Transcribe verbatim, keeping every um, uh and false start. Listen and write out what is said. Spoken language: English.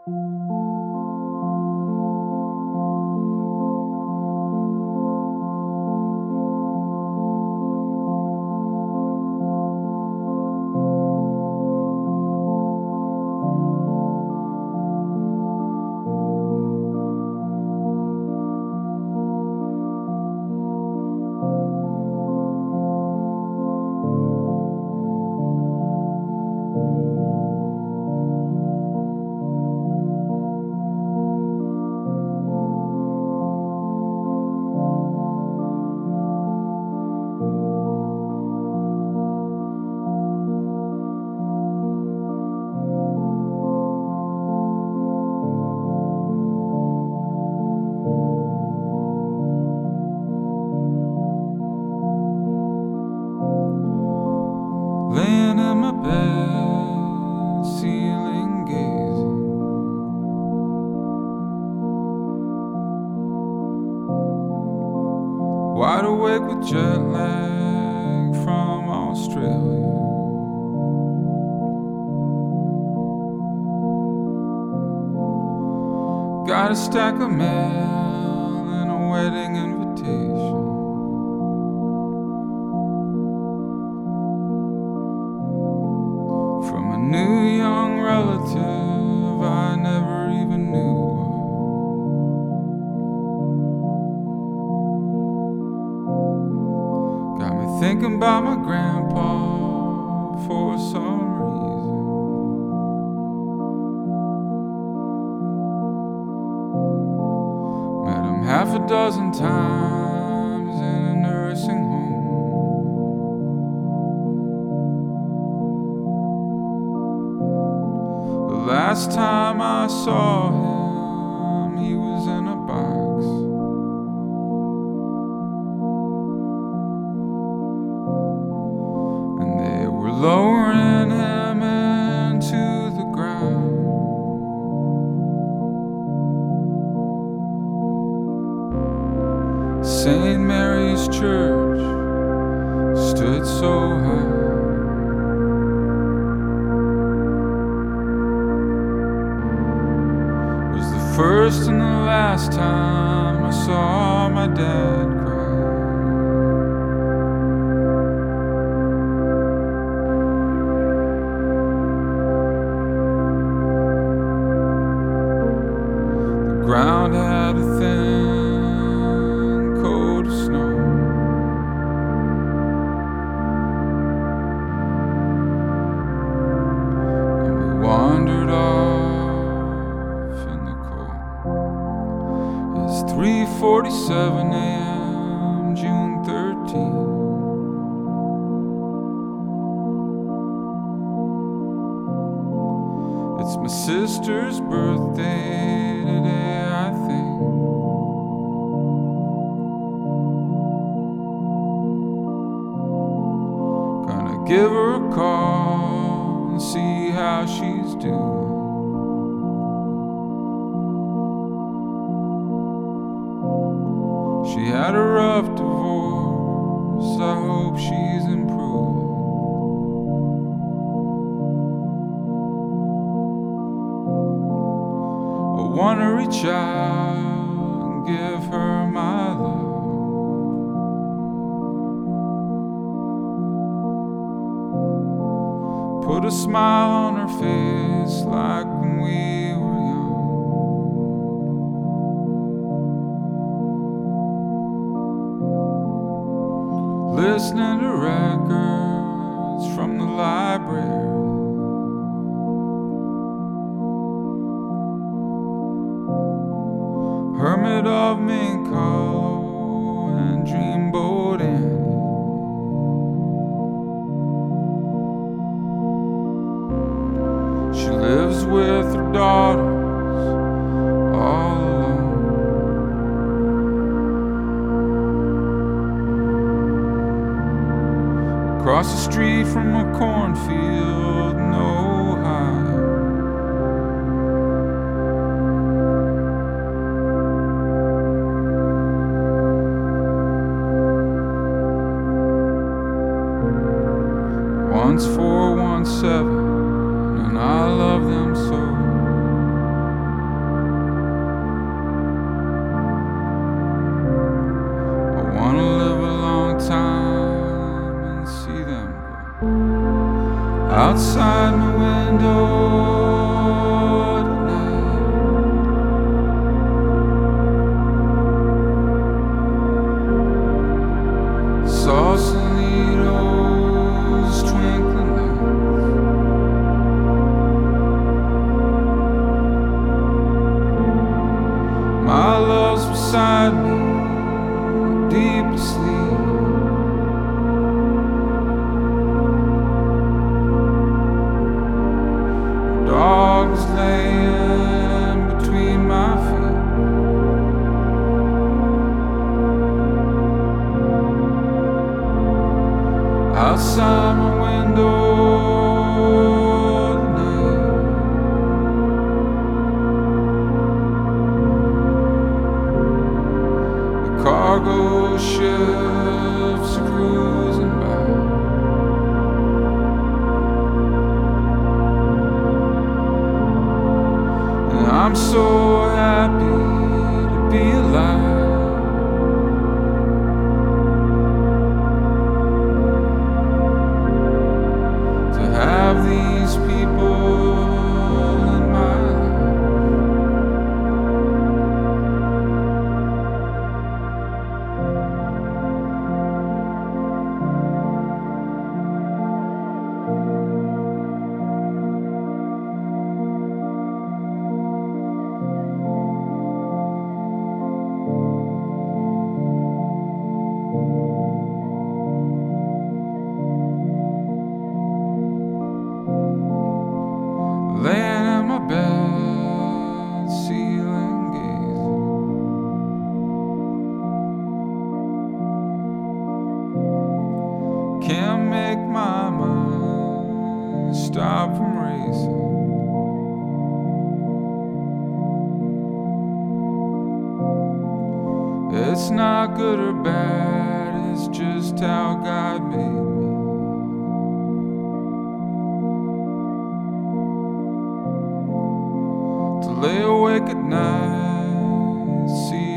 Laying in my bed, ceiling gazing. Wide awake with jet lag from Australia. Got a stack of mail and a wedding invitation. From a new young relative I never even knew of. Got me thinking about my grandpa for some reason. Met him half a dozen times in a nursing home. Last time I saw him, he was in a box. And they were lowering him into the ground. Saint Mary's Church stood so high. First and the last time I saw my dad cry. The ground had a thin coat of snow. And we wandered off. three forty-seven a.m. June thirteenth. It's my sister's birthday today, I think. Gonna give her a call and see how she's doing. She had a rough divorce, I hope she's improving. I wanna reach out and give her my love. Put a smile on her face like when we were young. Listening to records from the library. Hermit of Mink Hollow and Dreamboat Annie. She lives with her daughters all alone. Across the street from a cornfield in Ohio. One's four, one's seven, and I love them so. outside my window tonight. Sausalito's twinkling lights. My love's beside me, deep asleep. Dogs laying between my feet. Outside my window tonight. The cargo ships are cruising by. I'm so happy to be alive. To have these people in my laying in my bed, ceiling gazing. Can't make my mind stop from racing. It's not good or bad, it's just how God made me. Lay awake at night, see